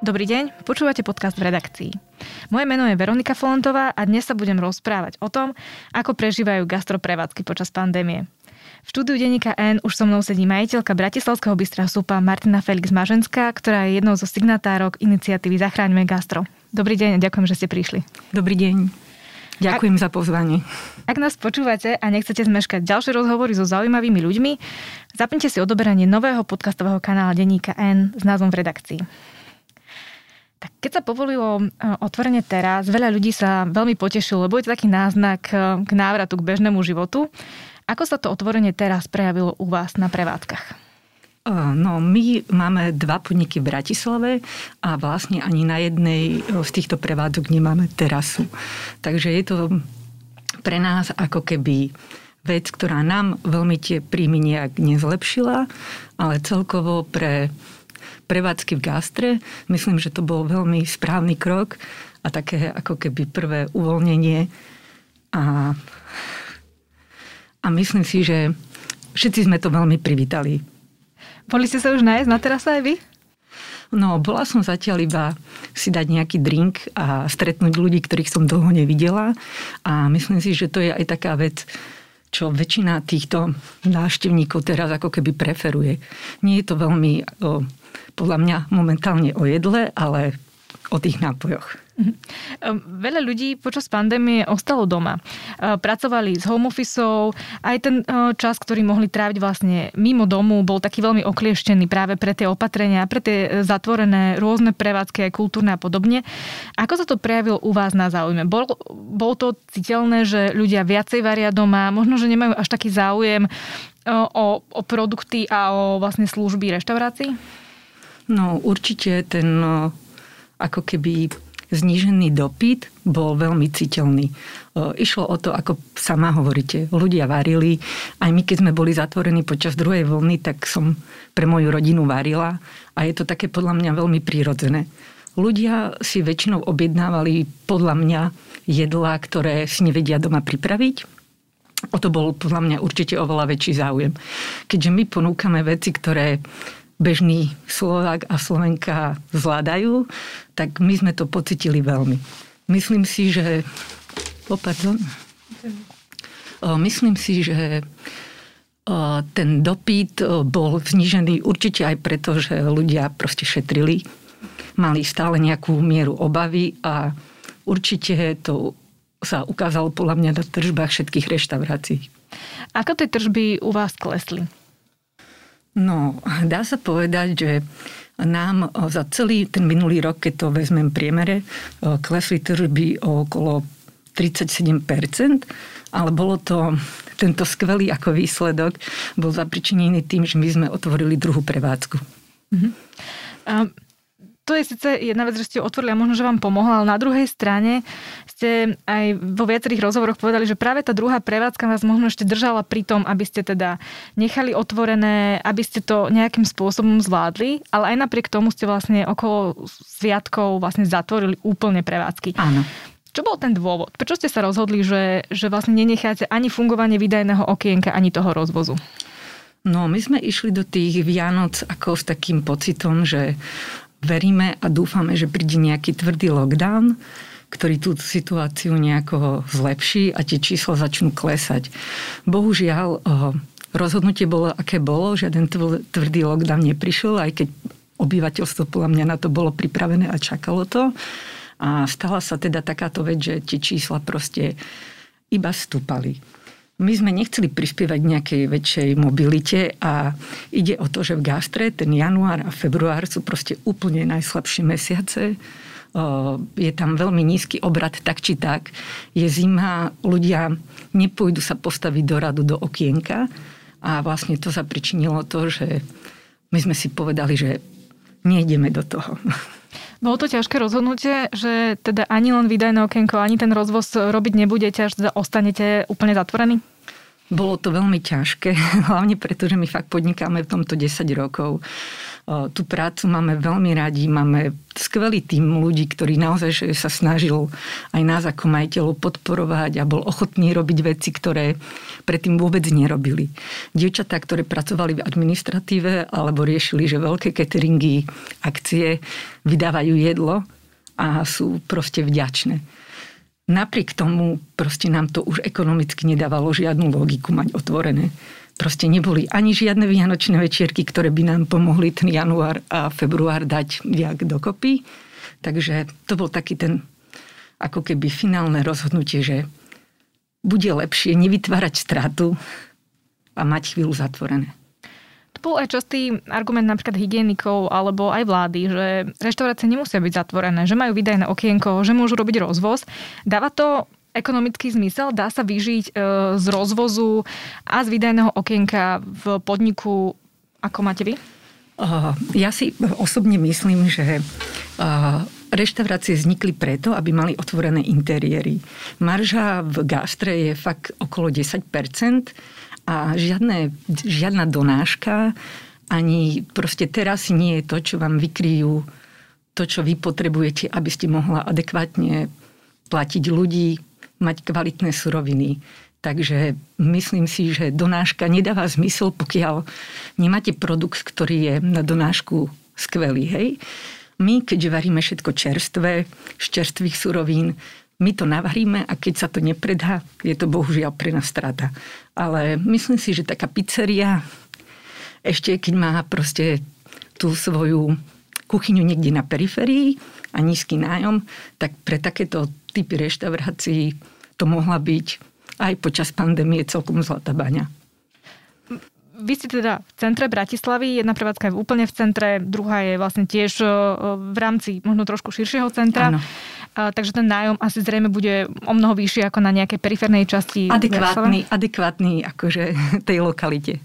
Dobrý deň, počúvate podcast v redakcii. Moje meno je Veronika Folentová a dnes sa budem rozprávať o tom, ako prežívajú gastroprevádzky počas pandémie. V štúdiu denníka N už so mnou sedí majiteľka bratislavského Bystra Súpa Martina Felix Maženská, ktorá je jednou zo signatárok iniciatívy Zachráňme gastro. Dobrý deň a ďakujem, že ste prišli. Dobrý deň. Ďakujem za pozvanie. Ak nás počúvate a nechcete zmeškať ďalšie rozhovory so zaujímavými ľuďmi, zapnite si odoberanie nového podcastového kanála denníka N s názvom V redakcii. Tak keď sa povolilo otvorenie teraz, veľa ľudí sa veľmi potešilo, lebo je to taký náznak k návratu k bežnému životu. Ako sa to otvorenie teraz prejavilo u vás na prevádzkach? No, my máme 2 podniky v Bratislave a vlastne ani na jednej z týchto prevádzok nemáme terasu. Takže je to pre nás ako keby vec, ktorá nám veľmi tie príjmy nejak nezlepšila, ale celkovo pre prevádzky v gastre, myslím, že to bol veľmi správny krok a také ako keby prvé uvoľnenie a myslím si, že všetci sme to veľmi privítali. Boli ste sa už nájsť na terase aj vy? No, bola som zatiaľ iba si dať nejaký drink a stretnúť ľudí, ktorých som dlho nevidela a myslím si, že to je aj taká vec, čo väčšina týchto návštevníkov teraz ako keby preferuje. Nie je to veľmi podľa mňa momentálne o jedle, ale o tých nápojoch. Veľa ľudí počas pandémie ostalo doma. Pracovali s home officeou. Aj ten čas, ktorý mohli tráviť vlastne mimo domu, bol taký veľmi oklieštený práve pre tie opatrenia, pre tie zatvorené rôzne prevádzky, aj kultúrne a podobne. Ako sa to prejavilo u vás na záujme? Bolo to citeľné, že ľudia viacej varia doma, možno, že nemajú až taký záujem o produkty a o vlastne služby reštaurácií? No, určite ten ako keby znížený dopyt bol veľmi citeľný. Išlo o to, ako sama hovoríte, ľudia varili. Aj my, keď sme boli zatvorení počas druhej vlny, tak som pre moju rodinu varila a je to také podľa mňa veľmi prírodzené. Ľudia si väčšinou objednávali podľa mňa jedlá, ktoré si nevedia doma pripraviť. O to bol podľa mňa určite oveľa väčší záujem. Keďže my ponúkame veci, ktoré bežný Slovák a Slovenka zvládajú, tak my sme to pocitili veľmi. Myslím si, že ten dopyt bol znížený určite aj preto, že ľudia proste šetrili, mali stále nejakú mieru obavy a určite to sa ukázalo podľa mňa na tržbách všetkých reštaurácií. Ako tie tržby u vás klesli? No, dá sa povedať, že nám za celý ten minulý rok, keď to vezmem priemere, klesli tržby o okolo 37%, ale bolo to, tento skvelý ako výsledok, bol zapričinený tým, že my sme otvorili druhú prevádzku. To je síce jedna vec, že ste otvorili a možno, že vám pomohla, ale na druhej strane ste aj vo viacerých rozhovoroch povedali, že práve tá druhá prevádzka vás možno ešte držala pri tom, aby ste teda nechali otvorené, aby ste to nejakým spôsobom zvládli, ale aj napriek tomu ste vlastne okolo sviatkov vlastne zatvorili úplne prevádzky. Áno. Čo bol ten dôvod? Prečo ste sa rozhodli, že vlastne nenecháte ani fungovanie výdajného okienka, ani toho rozvozu? No, my sme išli do tých Vianoc ako s takým pocitom, že veríme a dúfame, že príde nejaký tvrdý lockdown, ktorý tú situáciu nejako zlepší a tie čísla začnú klesať. Bohužiaľ, rozhodnutie bolo, aké bolo, žiaden tvrdý lockdown neprišiel, aj keď obyvateľstvo podľa mňa na to bolo pripravené a čakalo to. A stala sa teda takáto vec, že tie čísla proste iba stúpali. My sme nechceli prispievať nejakej väčšej mobilite a ide o to, že v gastre ten január a február sú proste úplne najslabšie mesiace. Je tam veľmi nízky obrat tak či tak. Je zima, ľudia nepôjdu sa postaviť do radu do okienka a vlastne to zapričinilo to, že my sme si povedali, že nejdeme do toho. Bolo to ťažké rozhodnutie, že teda ani len výdajné okienko, ani ten rozvoz robiť nebudete, až ostanete úplne zatvorení? Bolo to veľmi ťažké, hlavne preto, že my fakt podnikáme v tomto 10 rokov. Tú prácu máme veľmi radi, máme skvelý tím ľudí, ktorý naozaj sa snažil aj nás ako majiteľov podporovať a bol ochotný robiť veci, ktoré predtým vôbec nerobili. Dievčatá, ktoré pracovali v administratíve alebo riešili, že veľké cateringy, akcie vydávajú jedlo a sú proste vďačné. Napriek tomu proste nám to už ekonomicky nedávalo žiadnu logiku mať otvorené. Proste neboli ani žiadne vianočné večierky, ktoré by nám pomohli ten január a február dať viac dokopy. Takže to bol taký ten ako keby finálne rozhodnutie, že bude lepšie nevytvárať stratu a mať chvíľu zatvorené. To bol aj častý argument napríklad hygienikov alebo aj vlády, že reštaurácie nemusia byť zatvorené, že majú výdajné okienko, že môžu robiť rozvoz. Dáva to ekonomický zmysel? Dá sa vyžiť z rozvozu a z výdajného okienka v podniku, ako máte vy? Ja si osobne myslím, že reštaurácie vznikli preto, aby mali otvorené interiéry. Marža v gastre je fakt okolo 10% a žiadna donáška, ani proste teraz nie je to, čo vám vykryjú to, čo vy potrebujete, aby ste mohla adekvátne platiť ľudí, mať kvalitné suroviny. Takže myslím si, že donáška nedáva zmysel, pokiaľ nemáte produkt, ktorý je na donášku skvelý. Hej? My, keďže varíme všetko čerstvé, z čerstvých surovín, my to navaríme a keď sa to nepredá, je to bohužiaľ pre nás strata. Ale myslím si, že taká pizzeria, ešte keď má proste tú svoju kuchyňu niekde na periférii a nízky nájom, tak pre takéto typy reštaurácií to mohla byť aj počas pandémie celkom zlatá baňa. Vy ste teda v centre Bratislavy, jedna prevádzka je úplne v centre, druhá je vlastne tiež v rámci možno trošku širšieho centra. Áno. Takže ten nájom asi zrejme bude o mnoho vyšší ako na nejakej periférnej časti. Adekvátny akože tej lokalite.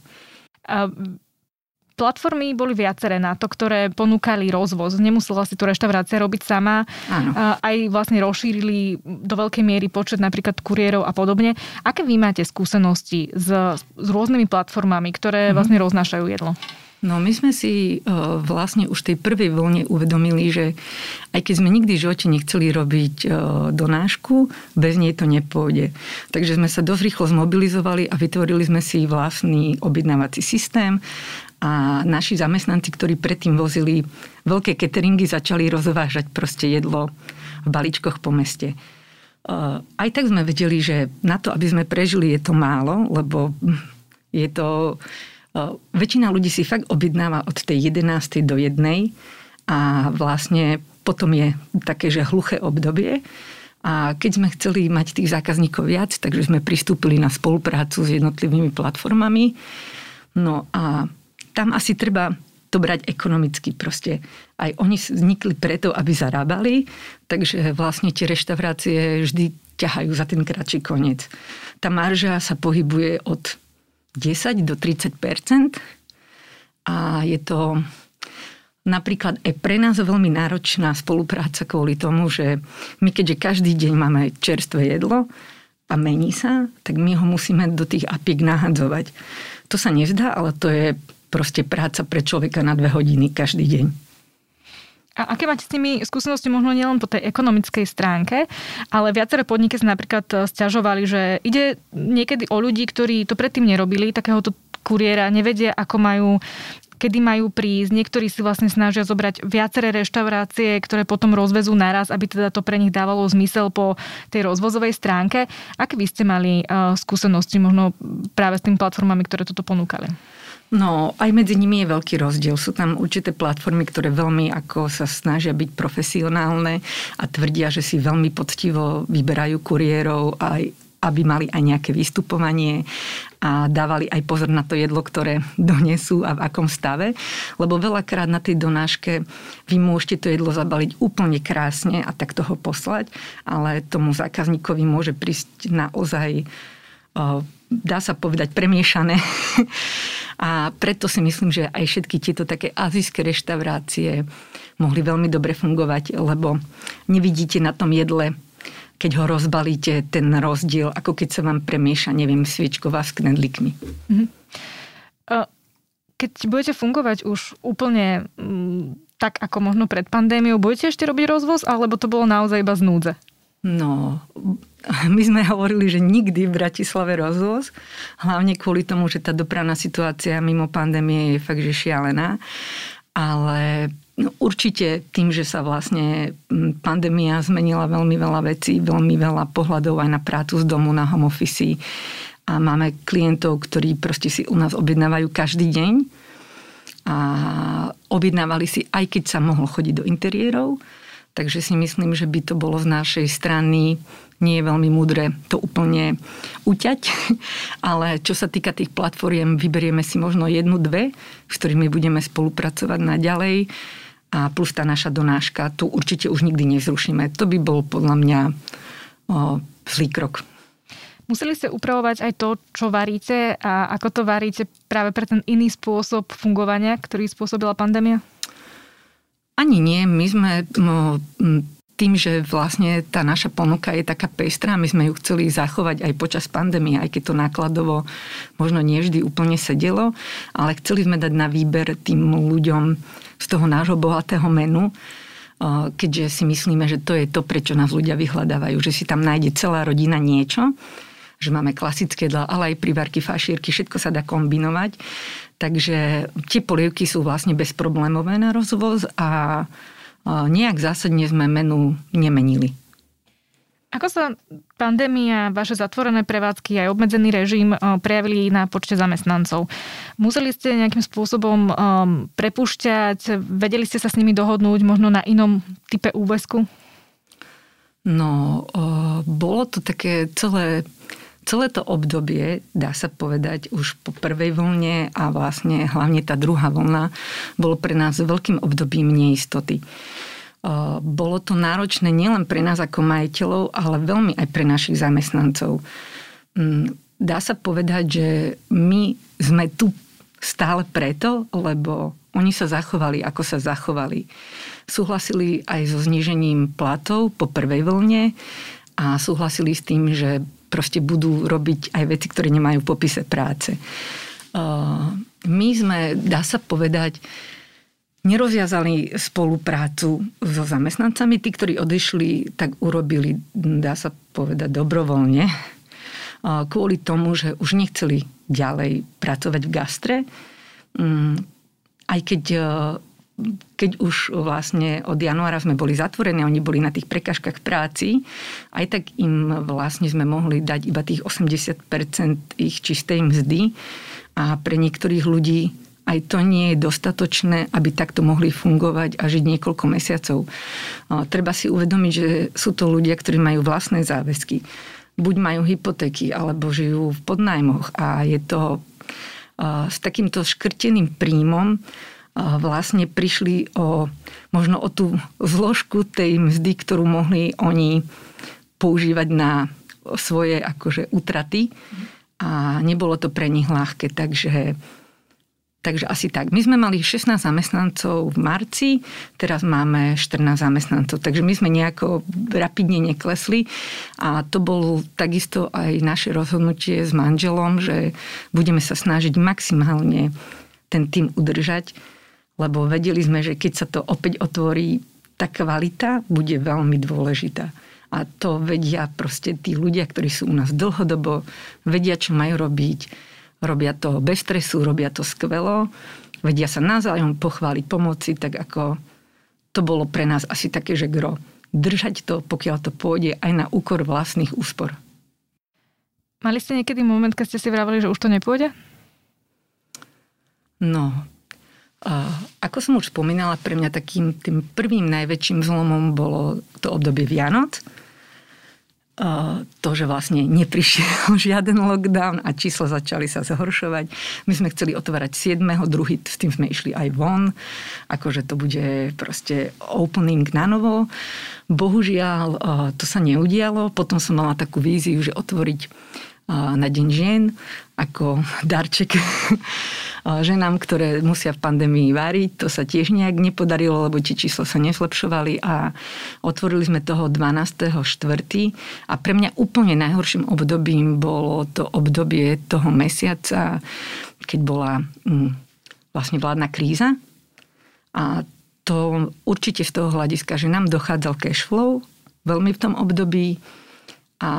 Platformy boli viaceré na to, ktoré ponúkali rozvoz. Nemusela si tu reštaurácia robiť sama. Áno. Aj vlastne rozšírili do veľkej miery počet napríklad kuriérov a podobne. Aké vy máte skúsenosti s rôznymi platformami, ktoré vlastne roznášajú jedlo? No my sme si vlastne už tej prvej vlne uvedomili, že aj keď sme nikdy v živote nechceli robiť donášku, bez nej to nepôjde. Takže sme sa dosť rýchlo zmobilizovali a vytvorili sme si vlastný objednávací systém a naši zamestnanci, ktorí predtým vozili veľké cateringy, začali rozvážať proste jedlo v balíčkoch po meste. Aj tak sme vedeli, že na to, aby sme prežili, je to málo, lebo je to... Väčšina ľudí si fakt objednáva od tej 11. do 1. A vlastne potom je také, že hluché obdobie. A keď sme chceli mať tých zákazníkov viac, takže sme pristúpili na spoluprácu s jednotlivými platformami. No a tam asi treba to brať ekonomicky proste. Aj oni vznikli preto, aby zarábali, takže vlastne tie reštaurácie vždy ťahajú za ten kratší koniec. Tá marža sa pohybuje od 10 do 30% a je to napríklad aj pre nás veľmi náročná spolupráca kvôli tomu, že my keďže každý deň máme čerstvé jedlo a mení sa, tak my ho musíme do tých apiek nahadzovať. To sa nezdá, ale to je proste práca pre človeka na 2 hodiny každý deň. A aké máte s tými skúsenosti možno nielen po tej ekonomickej stránke, ale viaceré podniky sa napríklad sťažovali, že ide niekedy o ľudí, ktorí to predtým nerobili, takéhoto kuriéra, nevedia, ako majú, kedy majú prísť. Niektorí si vlastne snažia zobrať viaceré reštaurácie, ktoré potom rozvezú naraz, aby teda to pre nich dávalo zmysel po tej rozvozovej stránke. Aké vy ste mali skúsenosti možno práve s tými platformami, ktoré toto ponúkali? No, aj medzi nimi je veľký rozdiel. Sú tam určité platformy, ktoré veľmi ako sa snažia byť profesionálne a tvrdia, že si veľmi poctivo vyberajú kuriérov, aj aby mali aj nejaké vystupovanie a dávali aj pozor na to jedlo, ktoré donesú a v akom stave. Lebo veľakrát na tej donáške vy môžete to jedlo zabaliť úplne krásne a takto ho poslať, ale tomu zákazníkovi môže prísť naozaj, dá sa povedať, premiešané. A preto si myslím, že aj všetky tieto také azijské reštaurácie mohli veľmi dobre fungovať, lebo nevidíte na tom jedle, keď ho rozbalíte, ten rozdiel, ako keď sa vám premieša, neviem, sviečková s knedlíkmi. keď budete fungovať už úplne tak, ako možno pred pandémiou, budete ešte robiť rozvoz, alebo to bolo naozaj iba z núdze? No, my sme hovorili, že nikdy v Bratislave rozvoz, hlavne kvôli tomu, že tá dopravná situácia mimo pandémie je fakt, že šialená. Ale určite tým, že sa vlastne pandémia zmenila veľmi veľa vecí, veľmi veľa pohľadov aj na prácu z domu, na home office. A máme klientov, ktorí proste si u nás objednávajú každý deň. A objednávali si, aj keď sa mohlo chodiť do interiérov. Takže si myslím, že by to bolo z našej strany nie je veľmi múdre to úplne uťať. Ale čo sa týka tých platform, vyberieme si možno 1-2, s ktorými budeme spolupracovať naďalej. A plus tá naša donáška, tu určite už nikdy nezrušíme. To by bol podľa mňa zlý krok. Museli ste upravovať aj to, čo varíte a ako to varíte práve pre ten iný spôsob fungovania, ktorý spôsobila pandémia? Ani nie. My sme tým, že vlastne tá naša ponuka je taká pestrá, my sme ju chceli zachovať aj počas pandémie, aj keď to nákladovo možno nie vždy úplne sedelo, ale chceli sme dať na výber tým ľuďom z toho nášho bohatého menu, keďže si myslíme, že to je to, prečo nás ľudia vyhľadávajú, že si tam nájde celá rodina niečo, že máme klasické jedlá, ale aj privárky, fašírky, všetko sa dá kombinovať. Takže tie polievky sú vlastne bezproblémové na rozvoz a nejak zásadne sme menu nemenili. Ako sa pandémia, vaše zatvorené prevádzky aj obmedzený režim prejavili na počte zamestnancov? Museli ste nejakým spôsobom prepúšťať? Vedeli ste sa s nimi dohodnúť možno na inom type úväzku? No, bolo to také celé to obdobie, dá sa povedať, už po prvej vlne a vlastne hlavne tá druhá vlna bolo pre nás veľkým obdobím neistoty. Bolo to náročné nielen pre nás ako majiteľov, ale veľmi aj pre našich zamestnancov. Dá sa povedať, že my sme tu stále preto, lebo oni sa zachovali, ako sa zachovali. Súhlasili aj so znížením platov po prvej vlne a súhlasili s tým, že proste budú robiť aj veci, ktoré nemajú v popise práce. My sme, dá sa povedať, nerozviazali spoluprácu so zamestnancami. Tí, ktorí odišli, tak urobili, dá sa povedať, dobrovoľne. Kvôli tomu, že už nechceli ďalej pracovať v gastre. Aj keď už vlastne od januára sme boli zatvorení, oni boli na tých prekažkách v práci, aj tak im vlastne sme mohli dať iba tých 80% ich čistej mzdy a pre niektorých ľudí aj to nie je dostatočné, aby takto mohli fungovať a žiť niekoľko mesiacov. Treba si uvedomiť, že sú to ľudia, ktorí majú vlastné záväzky. Buď majú hypotéky, alebo žijú v podnájmoch a je to s takýmto škrteným príjmom vlastne prišli možno o tú zložku tej mzdy, ktorú mohli oni používať na svoje akože útraty a nebolo to pre nich ľahké, takže asi tak. My sme mali 16 zamestnancov v marci, teraz máme 14 zamestnancov, takže my sme nejako rapidne neklesli a to bolo takisto aj naše rozhodnutie s manželom, že budeme sa snažiť maximálne ten tým udržať, lebo vedeli sme, že keď sa to opäť otvorí, tá kvalita bude veľmi dôležitá. A to vedia proste tí ľudia, ktorí sú u nás dlhodobo, vedia, čo majú robiť. Robia to bez stresu, robia to skvelo, vedia sa navzájom pochváliť, pomoci, tak ako to bolo pre nás asi také, že gro. Držať to, pokiaľ to pôjde, aj na úkor vlastných úspor. Mali ste niekedy moment, keď ste si vraveli, že už to nepôjde? No, ako som už spomínala, pre mňa takým tým prvým najväčším zlomom bolo to obdobie Vianoc. To, že vlastne neprišiel žiaden lockdown a čísla začali sa zhoršovať. My sme chceli otvárať 7.2., s tým sme išli aj von. Akože to bude proste opening na novo. Bohužiaľ, to sa neudialo. Potom som mala takú víziu, že otvoriť na Deň žien ako darček ženám, ktoré musia v pandémii váriť. To sa tiež nejak nepodarilo, lebo tie čísla sa nezlepšovali a otvorili sme toho 12.4. A pre mňa úplne najhorším obdobím bolo to obdobie toho mesiaca, keď bola vlastne vládna kríza a to určite z toho hľadiska, že nám dochádzal cash flow veľmi v tom období a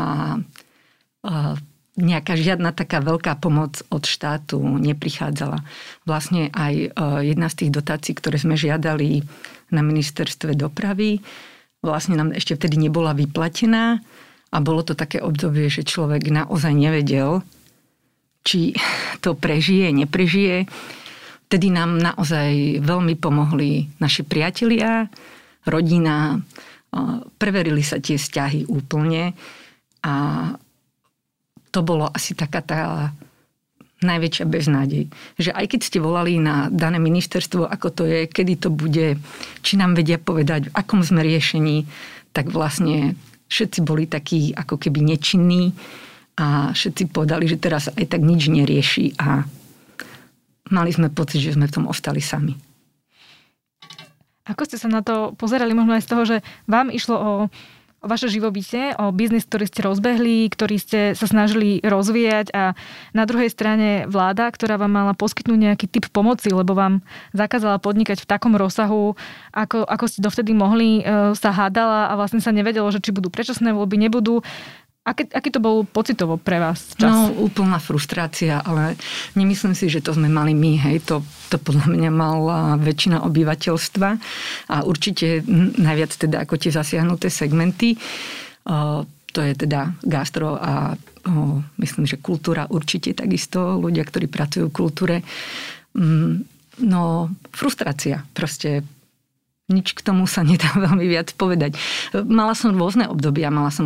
nejaká žiadna taká veľká pomoc od štátu neprichádzala. Vlastne aj jedna z tých dotácií, ktoré sme žiadali na ministerstve dopravy, vlastne nám ešte vtedy nebola vyplatená a bolo to také obdobie, že človek naozaj nevedel, či to prežije, neprežije. Vtedy nám naozaj veľmi pomohli naši priatelia, rodina, preverili sa tie vzťahy úplne a to bolo asi taká tá najväčšia beznádej. Že aj keď ste volali na dané ministerstvo, ako to je, kedy to bude, či nám vedia povedať, v akom sme riešení, tak vlastne všetci boli takí ako keby nečinní a všetci povedali, že teraz aj tak nič nerieši a mali sme pocit, že sme v tom ostali sami. Ako ste sa na to pozerali možno aj z toho, že vám išlo o vaše živobytie, o biznis, ktorý ste rozbehli, ktorý ste sa snažili rozvíjať a na druhej strane vláda, ktorá vám mala poskytnúť nejaký typ pomoci, lebo vám zakázala podnikať v takom rozsahu, ako ste dovtedy mohli, sa hádala a vlastne sa nevedelo, že či budú predčasné voľby, nebudú. Aký to bol pocitovo pre vás čas? No, úplná frustrácia, ale nemyslím si, že to sme mali my, hej. To podľa mňa mala väčšina obyvateľstva a určite najviac teda ako tie zasiahnuté segmenty. To je teda gastro a myslím, že kultúra určite takisto, ľudia, ktorí pracujú v kultúre. No, frustrácia proste. Nič k tomu sa nedá veľmi viac povedať. Mala som rôzne obdobia.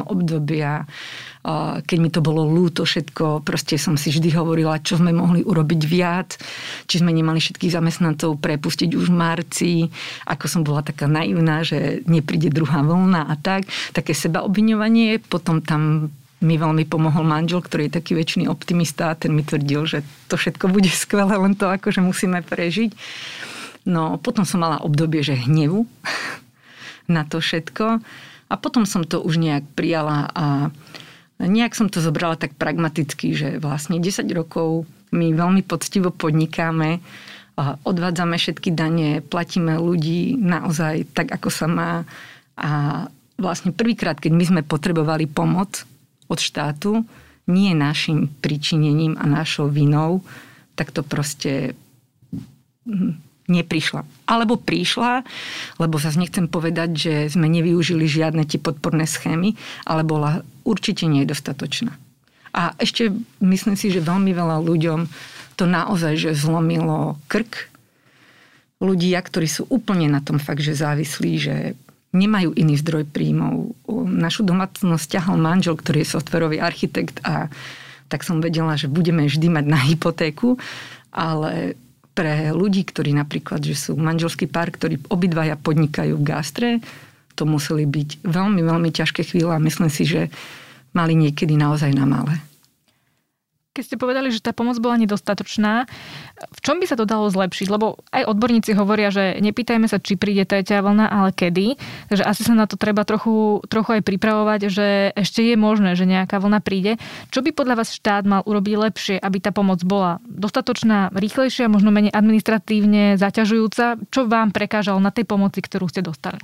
Keď mi to bolo ľúto všetko, proste som si vždy hovorila, čo sme mohli urobiť viac, či sme nemali všetkých zamestnancov prepustiť už v marci, ako som bola taká naivná, že nepríde druhá vlna a tak. Také sebaobviňovanie. Potom tam mi veľmi pomohol manžel, ktorý je taký väčšiný optimista a ten mi tvrdil, že to všetko bude skvelé, len to akože musíme prežiť. No, potom som mala obdobie, že hnevu na to všetko. A potom som to už nejak prijala a nejak som to zobrala tak pragmaticky, že vlastne 10 rokov my veľmi poctivo podnikáme, odvádzame všetky dane, platíme ľudí naozaj tak, ako sa má. A vlastne prvýkrát, keď my sme potrebovali pomoc od štátu, nie našim pričinením a našou vinou, tak to proste neprišla. Alebo prišla, lebo zase nechcem povedať, že sme nevyužili žiadne tie podporné schémy, ale bola určite nedostatočná. A ešte myslím si, že veľmi veľa ľuďom to naozaj, že zlomilo krk. Ľudia, ktorí sú úplne na tom fakt, že závislí, že nemajú iný zdroj príjmov. Našu domácnosť ťahal manžel, ktorý je softwarový architekt a tak som vedela, že budeme vždy mať na hypotéku, ale pre ľudí, ktorí napríklad, že sú manželský pár, ktorí obidvaja podnikajú v gastre, to museli byť veľmi, veľmi ťažké chvíle a myslím si, že mali niekedy naozaj na malé. Keď ste povedali, že tá pomoc bola nedostatočná, v čom by sa to dalo zlepšiť? Lebo aj odborníci hovoria, že nepýtajme sa, či príde tretia vlna, ale kedy. Takže asi sa na to treba trochu aj pripravovať, že ešte je možné, že nejaká vlna príde. Čo by podľa vás štát mal urobiť lepšie, aby tá pomoc bola dostatočná, rýchlejšia, možno menej administratívne zaťažujúca? Čo vám prekážalo na tej pomoci, ktorú ste dostali?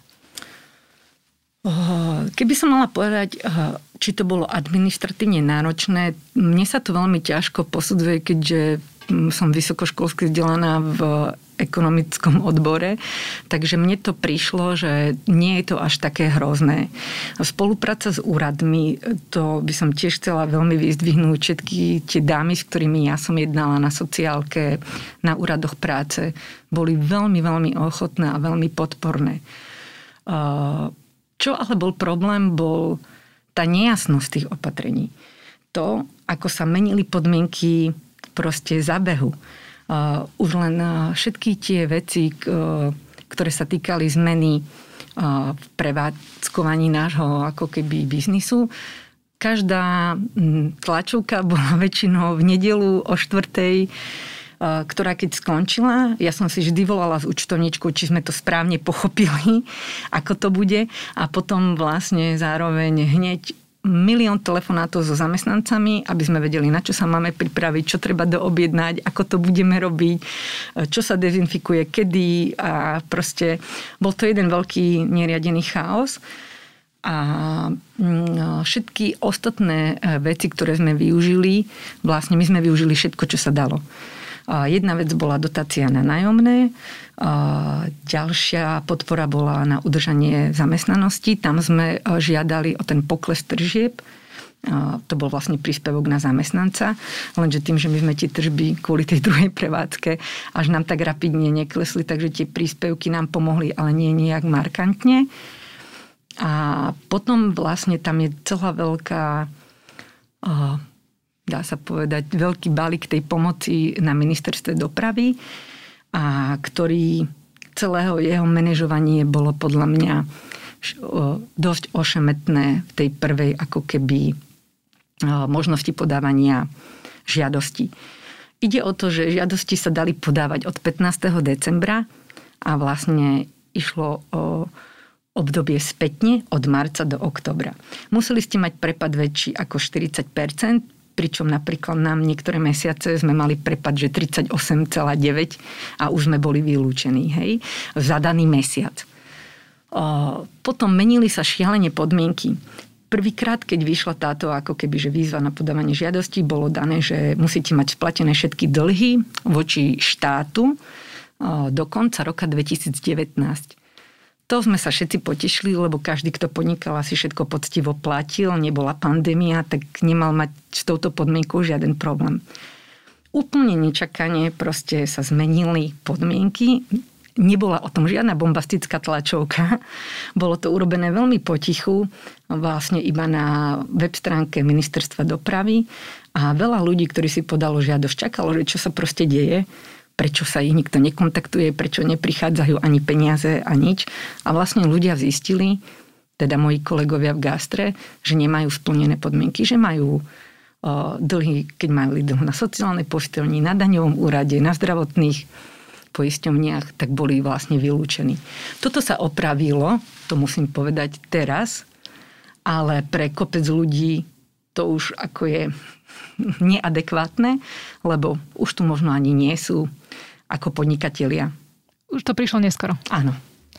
Keby som mala povedať, či to bolo administratívne náročné, mne sa to veľmi ťažko posudzuje, keďže som vysokoškolsky vzdelaná v ekonomickom odbore, takže mne to prišlo, že nie je to až také hrozné. Spolupráca s úradmi, to by som tiež chcela veľmi vyzdvihnúť všetky tie dámy, s ktorými ja som jednala na sociálke, na úradoch práce, boli veľmi, veľmi ochotné a veľmi podporné. Čo ale bol problém, bol tá nejasnosť tých opatrení. To, ako sa menili podmienky proste zábehu. Už len všetky tie veci, ktoré sa týkali zmeny v prevádzkovaní nášho ako keby biznisu, každá tlačovka bola väčšinou v nedeľu o 4:00, ktorá keď skončila, ja som si vždy volala s účtovničkou, či sme to správne pochopili, ako to bude. A potom vlastne zároveň hneď milión telefonátov so zamestnancami, aby sme vedeli, na čo sa máme pripraviť, čo treba doobjednať, ako to budeme robiť, čo sa dezinfikuje, kedy a proste bol to jeden veľký neriadený chaos. A všetky ostatné veci, ktoré sme využili, vlastne my sme využili všetko, čo sa dalo. Jedna vec bola dotácia na nájomné, ďalšia podpora bola na udržanie zamestnanosti. Tam sme žiadali o ten pokles tržieb. To bol vlastne príspevok na zamestnanca, lenže tým, že my sme tie tržby kvôli tej druhej prevádzke až nám tak rapidne neklesli, takže tie príspevky nám pomohli, ale nie nejak markantne. A potom vlastne tam je celá veľká... dá sa povedať, veľký balík tej pomoci na ministerstve dopravy, a ktorý celého jeho manažovanie bolo podľa mňa dosť ošemetné v tej prvej ako keby možnosti podávania žiadosti. Ide o to, že žiadosti sa dali podávať od 15. decembra a vlastne išlo o obdobie spätne od marca do októbra. Museli ste mať prepad väčší ako 40%, pričom napríklad nám niektoré mesiace sme mali prepad, že 38,9 a už sme boli vylúčení, hej, za daný mesiac. Potom menili sa šialene podmienky. Prvýkrát, keď vyšla táto ako keby, že výzva na podávanie žiadosti, bolo dané, že musíte mať splatené všetky dlhy voči štátu do konca roka 2019. To sme sa všetci potešili, lebo každý, kto podnikal, asi všetko poctivo platil, nebola pandémia, tak nemal mať s touto podmienkou žiaden problém. Úplne nečakane proste sa zmenili podmienky. Nebola o tom žiadna bombastická tlačovka. Bolo to urobené veľmi potichu, vlastne iba na web stránke Ministerstva dopravy. A veľa ľudí, ktorí si podalo žiadosť, čakalo, že čo sa proste deje, prečo sa ich nikto nekontaktuje, prečo neprichádzajú ani peniaze a nič. A vlastne ľudia zistili, teda moji kolegovia v gastre, že nemajú splnené podmienky, že majú dlhy, keď mali dlh na sociálnej poisťovni, na daňovom úrade, na zdravotných poisťovniach, tak boli vlastne vylúčení. Toto sa opravilo, to musím povedať teraz, ale pre kopec ľudí to už ako je neadekvátne, lebo už tu možno ani nie sú ako podnikatelia. Už to prišlo neskoro. Áno.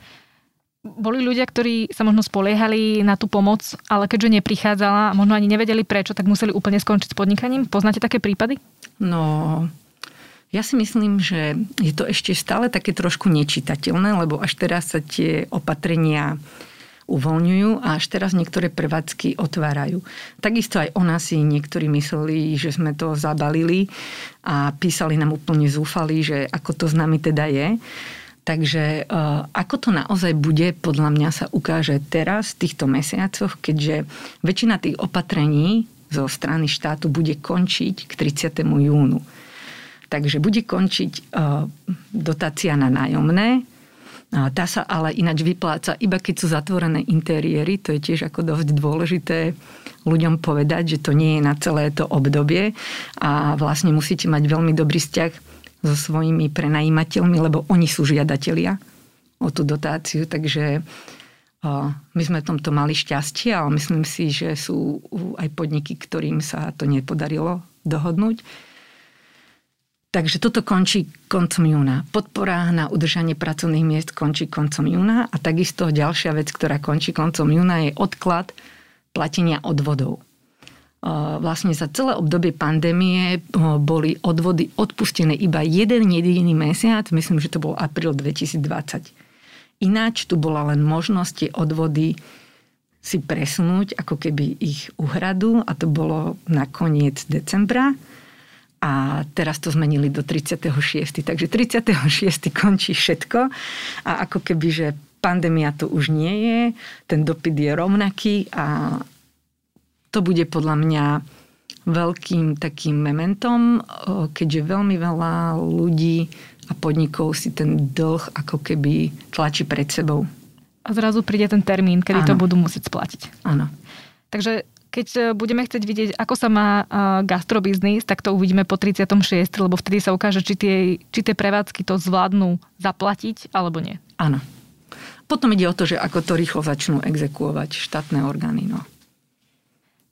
Boli ľudia, ktorí sa možno spoliehali na tú pomoc, ale keďže neprichádzala, možno ani nevedeli prečo, tak museli úplne skončiť s podnikaním? Poznáte také prípady? No, ja si myslím, že je to ešte stále také trošku nečitateľné, lebo až teraz sa tie opatrenia uvoľňujú a až teraz niektoré prevádzky otvárajú. Takisto aj o nás si niektorí mysleli, že sme to zabalili a písali nám úplne zúfali, že ako to s nami teda je. Takže ako to naozaj bude, podľa mňa sa ukáže teraz v týchto mesiacoch, keďže väčšina tých opatrení zo strany štátu bude končiť k 30. júnu. Takže bude končiť dotácia na nájomné. Tá sa ale ináč vypláca, iba keď sú zatvorené interiéry. To je tiež ako dosť dôležité ľuďom povedať, že to nie je na celé to obdobie a vlastne musíte mať veľmi dobrý vzťah so svojimi prenajímateľmi, lebo oni sú žiadatelia o tú dotáciu. Takže my sme v tomto mali šťastie, ale myslím si, že sú aj podniky, ktorým sa to nepodarilo dohodnúť. Takže toto končí koncom júna. Podpora na udržanie pracovných miest končí koncom júna a takisto ďalšia vec, ktorá končí koncom júna, je odklad platenia odvodov. Vlastne za celé obdobie pandémie boli odvody odpustené iba jeden jediný mesiac, myslím, že to bol apríl 2020. Ináč tu bola len možnosť tie odvody si presunúť, ako keby ich uhradu, a to bolo na koniec decembra. A teraz to zmenili do 36. Takže 36. končí všetko. A ako keby, že pandémia to už nie je, ten dopyt je rovnaký a to bude podľa mňa veľkým takým mementom, keďže veľmi veľa ľudí a podnikov si ten dlh ako keby tlačí pred sebou. A zrazu príde ten termín, kedy to budú musieť splatiť. Áno. Takže keď budeme chcieť vidieť, ako sa má gastrobiznis, tak to uvidíme po 36, lebo vtedy sa ukáže, či tie prevádzky to zvládnu zaplatiť, alebo nie. Áno. Potom ide o to, že ako to rýchlo začnú exekuovať štátne orgány. No.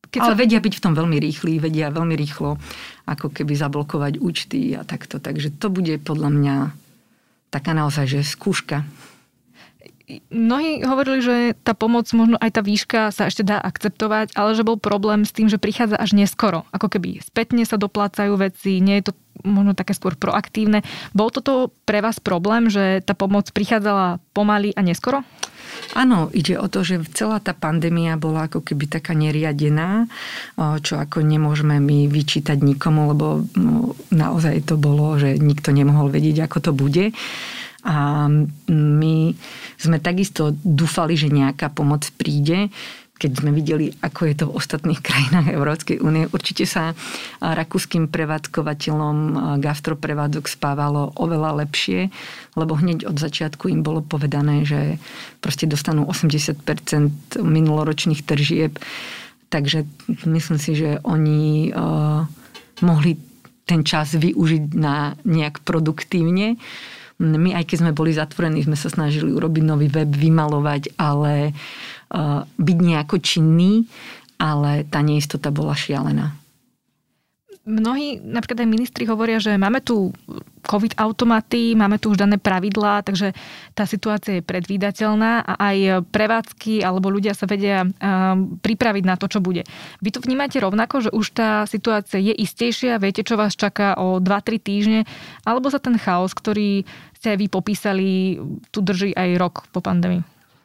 Ale vedia byť v tom veľmi rýchli, vedia veľmi rýchlo ako keby zablokovať účty a takto. Takže to bude podľa mňa taká naozaj, že skúška. Mnohí hovorili, že tá pomoc, možno aj tá výška sa ešte dá akceptovať, ale že bol problém s tým, že prichádza až neskoro. Ako keby spätne sa doplácajú veci, nie je to možno také skôr proaktívne. Bol toto pre vás problém, že tá pomoc prichádzala pomaly a neskoro? Áno, ide o to, že celá tá pandémia bola ako keby taká neriadená, čo ako nemôžeme my vyčítať nikomu, lebo naozaj to bolo, že nikto nemohol vedieť, ako to bude. A my sme takisto dúfali, že nejaká pomoc príde. Keď sme videli, ako je to v ostatných krajinách Európskej únie, určite sa rakúskym prevádzkovateľom gastroprevádzok spávalo oveľa lepšie, lebo hneď od začiatku im bolo povedané, že proste dostanú 80% minuloročných tržieb. Takže myslím si, že oni mohli ten čas využiť na nejak produktívne. My, aj keď sme boli zatvorení, sme sa snažili urobiť nový web, vymalovať, ale byť nejako činný, ale tá neistota bola šialená. Mnohí, napríklad aj ministri hovoria, že máme tu COVID automaty, máme tu už dané pravidlá, takže tá situácia je predvídateľná a aj prevádzky alebo ľudia sa vedia pripraviť na to, čo bude. Vy to vnímate rovnako, že už tá situácia je istejšia, viete, čo vás čaká o 2-3 týždne, alebo sa ten chaos, ktorý ste aj vy popísali, tu drží aj rok po pandémii?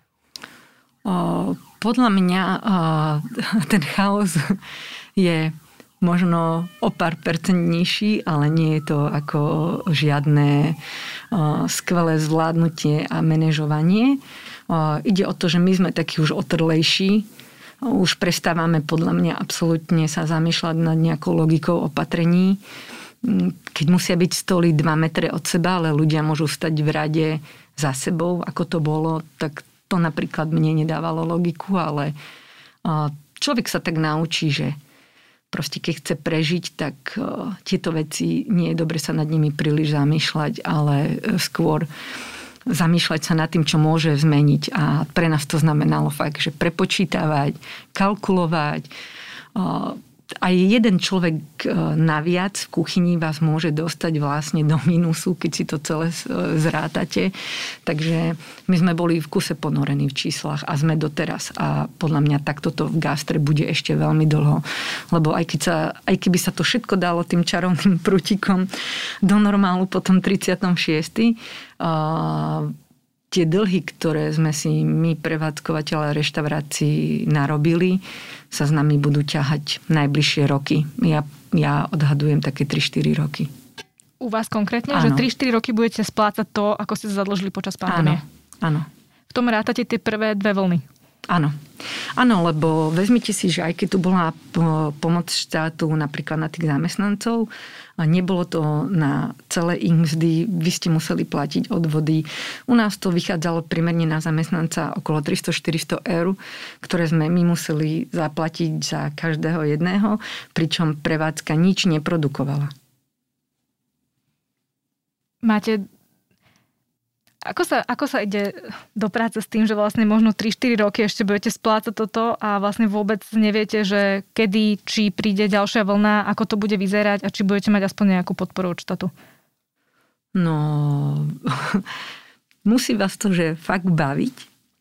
Podľa mňa ten chaos je možno o pár percent nižší, ale nie je to ako žiadne skvelé zvládnutie a manažovanie. Ide o to, že my sme takí už otrlejší. Už prestávame podľa mňa absolútne sa zamýšľať nad nejakou logikou opatrení. Keď musia byť stoly 2 metre od seba, ale ľudia môžu stať v rade za sebou, ako to bolo, tak to napríklad mne nedávalo logiku, ale človek sa tak naučí, že proste keď chce prežiť, tak tieto veci nie je dobre sa nad nimi príliš zamýšľať, ale skôr zamýšľať sa nad tým, čo môže zmeniť. A pre nás to znamenalo fakt, že prepočítavať, kalkulovať. Aj jeden človek naviac v kuchyni vás môže dostať vlastne do mínusu, keď si to celé zrátate. Takže my sme boli v kuse ponorení v číslach a sme doteraz. A podľa mňa takto to v gastre bude ešte veľmi dlho. Lebo aj keby sa to všetko dalo tým čarovným prútikom do normálu potom 36. Tie dlhy, ktoré sme si my, prevádzkovateľe reštaurácií, narobili, sa s nami budú ťahať najbližšie roky. Ja odhadujem také 3-4 roky. U vás konkrétne? Áno. Že 3-4 roky budete splácať to, ako ste sa zadlžili počas pandémie? Áno. V tom rátate tie prvé 2 vlny? Áno. Áno, lebo vezmite si, že aj keď tu bola pomoc štátu napríklad na tých zamestnancov, a nebolo to na celé ich mzdy, vy ste museli platiť odvody. U nás to vychádzalo primerne na zamestnanca okolo 300-400 eur, ktoré sme my museli zaplatiť za každého jedného, pričom prevádzka nič neprodukovala. Ako sa ide do práce s tým, že vlastne možno 3-4 roky ešte budete splácať toto a vlastne vôbec neviete, že kedy, či príde ďalšia vlna, ako to bude vyzerať a či budete mať aspoň nejakú podporu od štátu? No, musí vás to, že fakt baviť.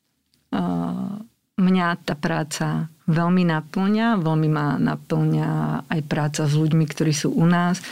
Mňa tá práca veľmi naplňa, veľmi ma naplňa aj práca s ľuďmi, ktorí sú u nás.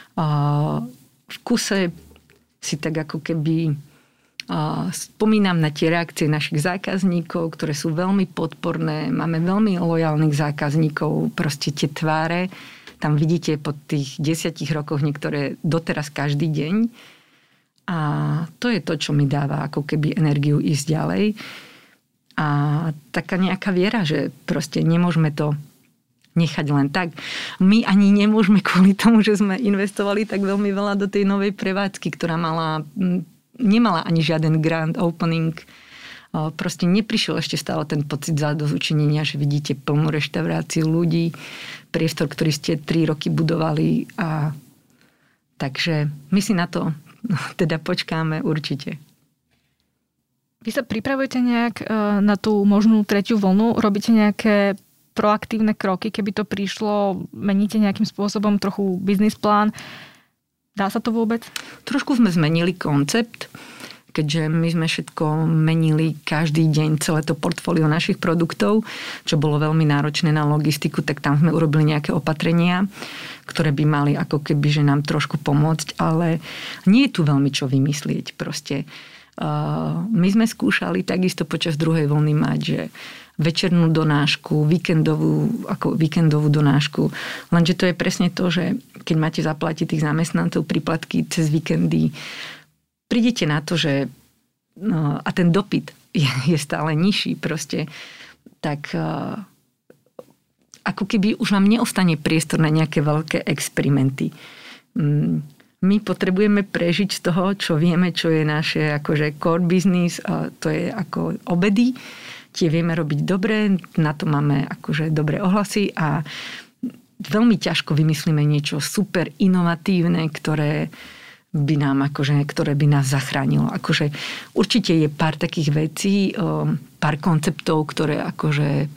V kuse si tak ako keby spomínam na tie reakcie našich zákazníkov, ktoré sú veľmi podporné. Máme veľmi lojálnych zákazníkov, proste tie tváre. Tam vidíte po tých 10 rokoch niektoré doteraz každý deň. A to je to, čo mi dáva ako keby energiu ísť ďalej. A taká nejaká viera, že proste nemôžeme to nechať len tak. My ani nemôžeme kvôli tomu, že sme investovali tak veľmi veľa do tej novej prevádzky, ktorá nemala ani žiaden grand opening. Proste neprišiel ešte stále ten pocit zadozučinenia, že vidíte plnú reštauráciu ľudí, priestor, ktorý ste 3 roky budovali. Takže my si na to teda počkáme určite. Vy sa pripravujete nejak na tú možnú tretiu vlnu? Robíte nejaké proaktívne kroky, keby to prišlo, meníte nejakým spôsobom trochu biznis plán? Dá sa to vôbec? Trošku sme zmenili koncept, keďže my sme všetko menili každý deň, celé to portfólio našich produktov, čo bolo veľmi náročné na logistiku, tak tam sme urobili nejaké opatrenia, ktoré by mali ako keby, že nám trošku pomôcť, ale nie je tu veľmi čo vymyslieť proste. My sme skúšali takisto počas druhej vlny mať, že večernú donášku, víkendovú donášku. Lenže to je presne to, že keď máte zaplatiť tých zamestnancov príplatky cez víkendy, prídete na to, že a ten dopyt je stále nižší proste, tak ako keby už vám neostane priestor na nejaké veľké experimenty. My potrebujeme prežiť z toho, čo vieme, čo je naše akože core business, a to je ako obedy. Tie vieme robiť dobre, na to máme akože dobré ohlasy a veľmi ťažko vymyslíme niečo super inovatívne, ktoré by nás zachránilo. Akože určite je pár takých vecí, pár konceptov, ktoré akože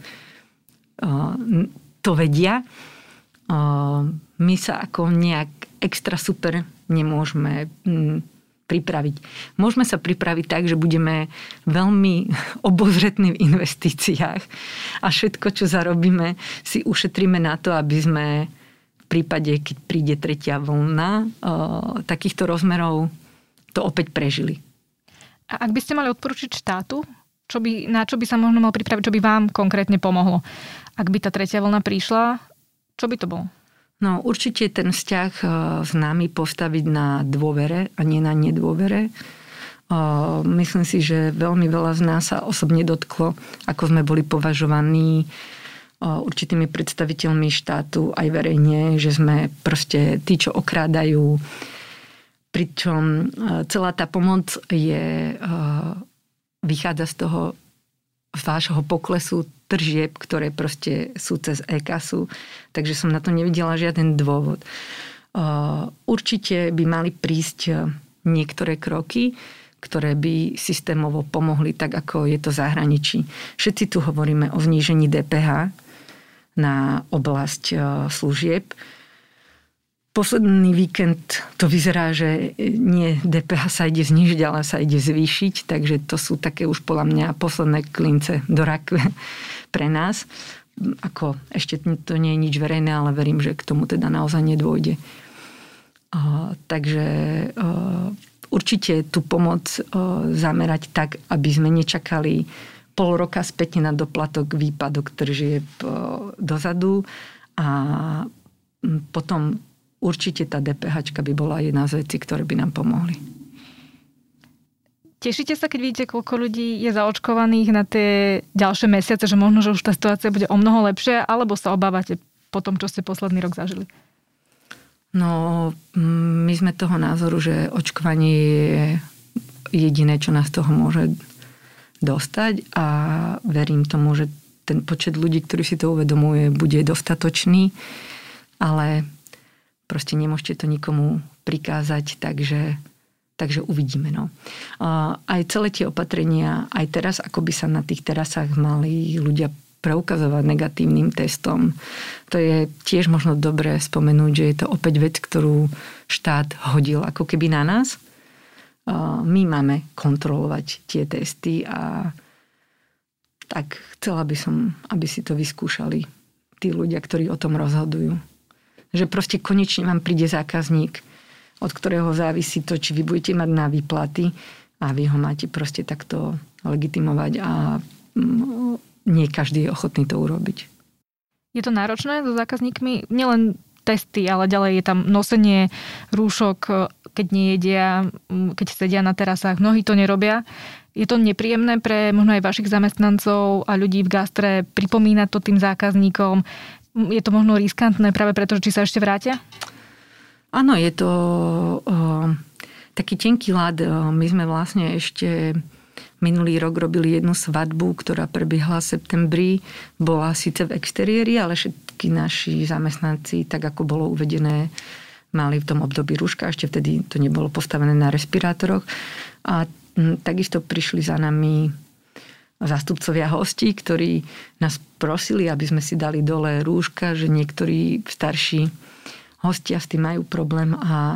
to vedia. My sa ako nejak extra super nemôžeme pripraviť. Môžeme sa pripraviť tak, že budeme veľmi obozretní v investíciách a všetko, čo zarobíme, si ušetríme na to, aby sme v prípade, keď príde tretia vlna takýchto rozmerov, to opäť prežili. A ak by ste mali odporučiť štátu, na čo by sa možno mal pripraviť, čo by vám konkrétne pomohlo? Ak by tá tretia vlna prišla, čo by to bolo? No určite ten vzťah s nami postaviť na dôvere a nie na nedôvere. Myslím si, že veľmi veľa z nás sa osobne dotklo, ako sme boli považovaní určitými predstaviteľmi štátu aj verejne, že sme proste tí, čo okrádajú. Pričom celá tá pomoc vychádza z toho vášho poklesu tržieb, ktoré proste sú cez e-kasu. Takže som na to nevidela žiaden dôvod. Určite by mali prísť niektoré kroky, ktoré by systémovo pomohli, tak ako je to v zahraničí. Všetci tu hovoríme o znížení DPH na oblasť služieb. Posledný víkend to vyzerá, že nie DPH sa ide znížiť, ale sa ide zvýšiť, takže to sú také už podľa mňa posledné klince do rakve pre nás. Ako ešte to nie je nič verejné, ale verím, že k tomu teda naozaj nedôjde. Takže určite tú pomoc zamerať tak, aby sme nečakali pol roka späť na doplatok, výpadok tržieb dozadu a potom určite tá DPH by bola jedna z vecí, ktoré by nám pomohli. Tešíte sa, keď vidíte, koľko ľudí je zaočkovaných na tie ďalšie mesiace, že možno, že už tá situácia bude o mnoho lepšia, alebo sa obávate po tom, čo ste posledný rok zažili? No, my sme toho názoru, že očkovanie je jediné, čo nás toho môže dostať a verím tomu, že ten počet ľudí, ktorí si to uvedomuje, bude dostatočný, ale proste nemôžete to nikomu prikázať, takže uvidíme. No. Aj celé tie opatrenia, aj teraz, ako by sa na tých terasách mali ľudia preukazovať negatívnym testom. To je tiež možno dobré spomenúť, že je to opäť vec, ktorú štát hodil ako keby na nás. My máme kontrolovať tie testy a tak chcela by som, aby si to vyskúšali tí ľudia, ktorí o tom rozhodujú. Že proste konečne vám príde zákazník, od ktorého závisí to, či vy budete mať na výplaty a vy ho máte proste takto legitimovať a nie každý je ochotný to urobiť. Je to náročné so zákazníkmi? Nielen testy, ale ďalej je tam nosenie rúšok, keď nejedia, keď sedia na terasách. Mnohí to nerobia. Je to nepríjemné pre možno aj vašich zamestnancov a ľudí v gastre pripomínať to tým zákazníkom? Je to možno riskantné práve preto, či sa ešte vrátia? Áno, je to taký tenký ľad. My sme vlastne ešte minulý rok robili jednu svadbu, ktorá prebiehala v septembri. Bola síce v exteriéri, ale všetky naši zamestnanci, tak ako bolo uvedené, mali v tom období rúška. Ešte vtedy to nebolo postavené na respirátoroch. A takisto prišli za nami zástupcovia hostí, ktorí nás prosili, aby sme si dali dole rúška, že niektorí starší hostia s tým majú problém a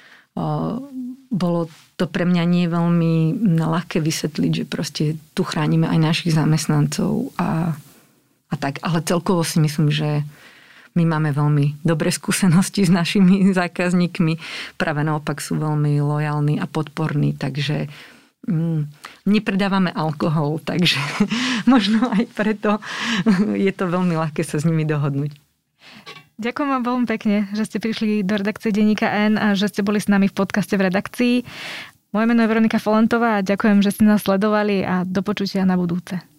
bolo to pre mňa nie veľmi ľahké vysvetliť, že proste tu chránime aj našich zamestnancov a tak. Ale celkovo si myslím, že my máme veľmi dobré skúsenosti s našimi zákazníkmi. Práve naopak sú veľmi lojálni a podporní, takže nepredávame alkohol, takže možno aj preto je to veľmi ľahké sa s nimi dohodnúť. Ďakujem vám veľmi pekne, že ste prišli do redakcie Denníka N a že ste boli s nami v podcaste v redakcii. Moje meno je Veronika Folentová a ďakujem, že ste nás sledovali a do počutia na budúce.